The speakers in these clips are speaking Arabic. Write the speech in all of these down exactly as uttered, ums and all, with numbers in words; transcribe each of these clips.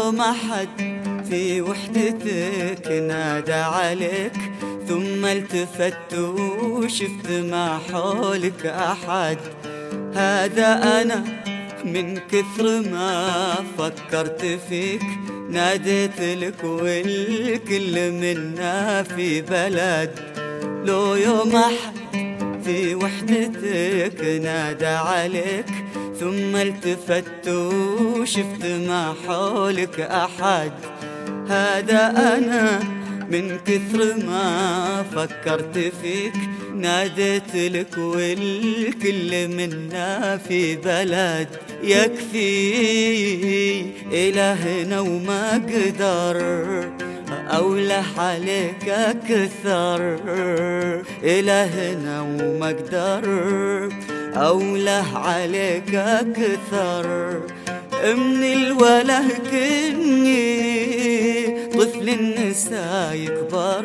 يوم أحد في وحدتك نادى عليك، ثم التفت وشفت ما حولك أحد. هذا أنا من كثر ما فكرت فيك ناديت لك والكل منا في بلد. لو يوم أحد في وحدتك نادى عليك، ثم التفت وشفت ما حولك أحد. هذا أنا من كثر ما فكرت فيك ناديت لك والكل منا في بلد. يكفي إلهنا وما قدر أوله عليك أكثر، إلهنا وما قدر أوله عليك أكثر. من الوله كني طفل النساء يكبر،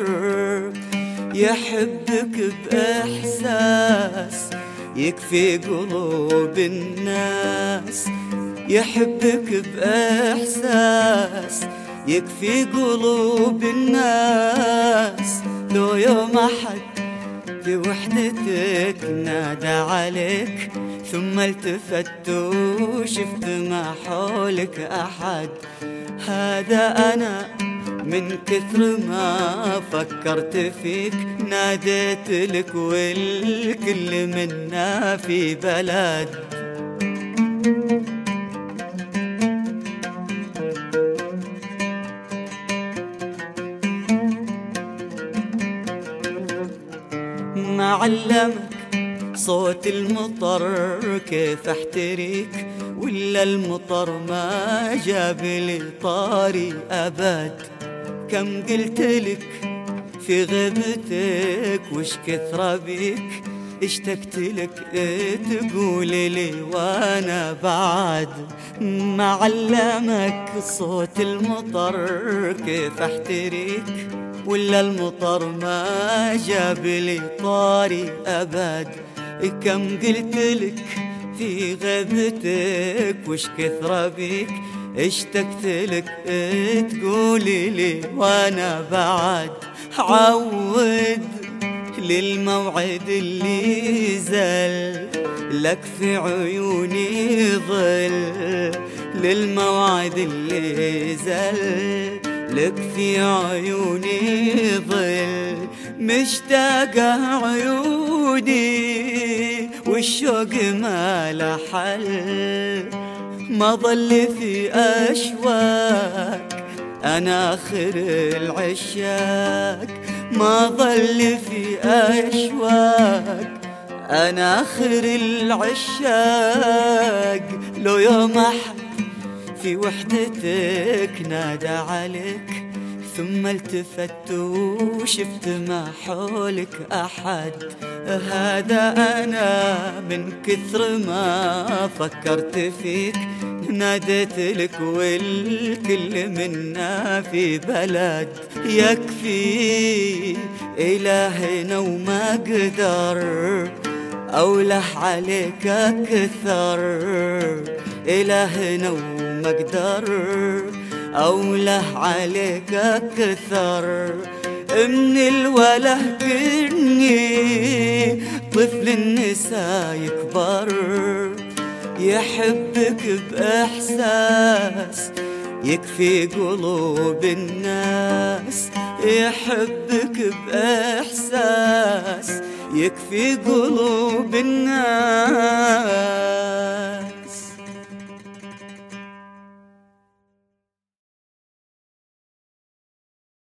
يحبك بإحساس يكفي قلوب الناس، يحبك بإحساس يكفي قلوب الناس. لو يوم أحد في وحدتك نادى عليك، ثم التفت وشفت ما حولك أحد. هذا أنا من كثر ما فكرت فيك ناديت لك والكل منا في بلد. ما علمك صوت المطر كيف احتريك، ولا المطر ما جاب لي طاري أبد. كم قلت لك في غيبتك وش كثر بيك، اشتقت لك تقولي لي وانا بعد. ما علمك صوت المطر كيف احتريك، ولا المطر ما جاب لي طاري أبد. كم قلت لك في غيبتك وش كثر بيك، اشتقت لك تقولي لي وانا بعد. عود للموعد اللي زل لك في عيوني ظل، للموعد اللي زل لك في عيوني ظل. مشتاقة عيوني والشوق ما له حل، ما ظل في أشواق أنا آخر العشاق، ما ظل في أشواق أنا آخر العشاق. لو يوم أحد في وحدتك نادى عليك، ثم التفت وشفت ما حولك أحد. هذا أنا من كثر ما فكرت فيك ناديت لك والكل منا في بلد. يكفي إلهنا وما قدر أوله عليك أكثر، إلهنا وما قدر أوله عليك أكثر. من الوله كني طفل النساء يكبر، يحبك بإحساس يكفي قلوب الناس، يحبك بإحساس يكفي قلوب الناس.